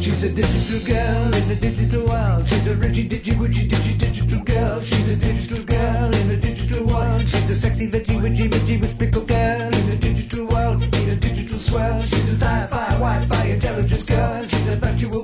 She's a digital girl in a digital world. She's a Reggie Digi Widgy digital girl. She's a digital girl in a digital world. She's a sexy veggie widgy widgy with pickle girl in a digital world. In a digital swirl. She's a sci-fi Wi-Fi intelligence girl. She's a virtual